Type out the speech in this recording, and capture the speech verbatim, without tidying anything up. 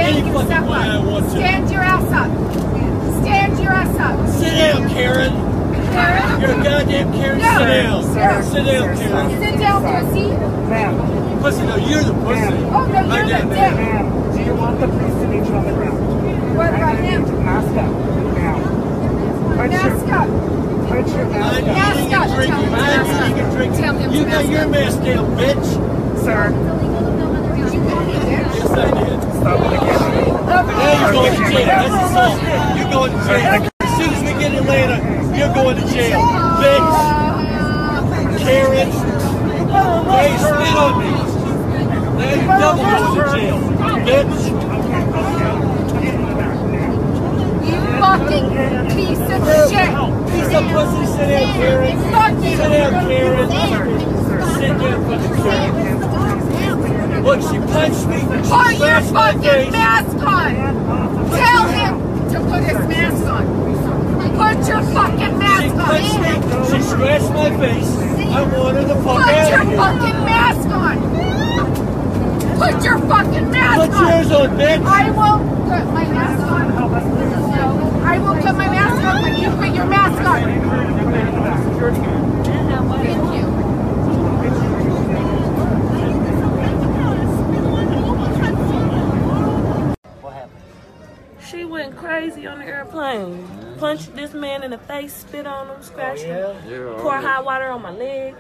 any fucking way I want to. Stand your ass up. Stand your ass up. Sit down, Karen. Karen? You're a goddamn Karen. No. Sit down. Sir. Sit down, Sir. Karen. Sit down, pussy. Ma'am. Pussy, no, you're the pussy. Oh, no, you're the dick. Ma'am, do you want the police to meet you on the ground? What about him? Mask up. Now. Mask up. Put your mask I'm up. Mask eating up. and drinking. Tell him I'm to eating and Tell drinking. him You to got mask your up. mask down, bitch. Sir. Did you call me a bitch? Yes, I did. Stop it again. Now you're going to jail. That's assault. You're going to jail. As soon as we get in Atlanta, you're going to jail. Bitch. Karen. Hey, spit on me. Now you're double going to jail. Bitch. You fucking piece of shit. Piece of pussy. Sit down, Karen. Fuck you. Sit down, Karen. Sit down, fucking Karen. Look, she punched me. She Put your smashed my fucking face. mask on. Tell him to put his mask on. Put your fucking She mask punched on. me. She scratched my face. I want her to fuck Put out your of here. fucking mask on. Put your fucking mask Put on. yours on, bitch. I will put my mask on. No, I will put my mask on when you put your mask on. Thank you. She went crazy on the airplane. Punched this man in the face, spit on him, scratched him, Yeah. poured hot water on my leg.